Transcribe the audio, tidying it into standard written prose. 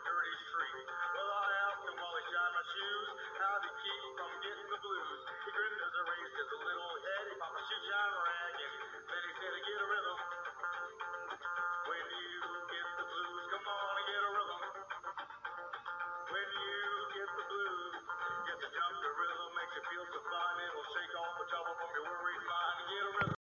dirty street. Well, I asked him while he shined my shoes, how'd he keep from getting the blues? He grinned as I raised his little head, he popped my shoe shine rag, and then he said, get a rhythm. When you get the blues, come on and get a rhythm. When you get the blues, get the jump, the rhythm makes you feel so fine, it'll shake all the trouble from your worried mind. Get a rhythm.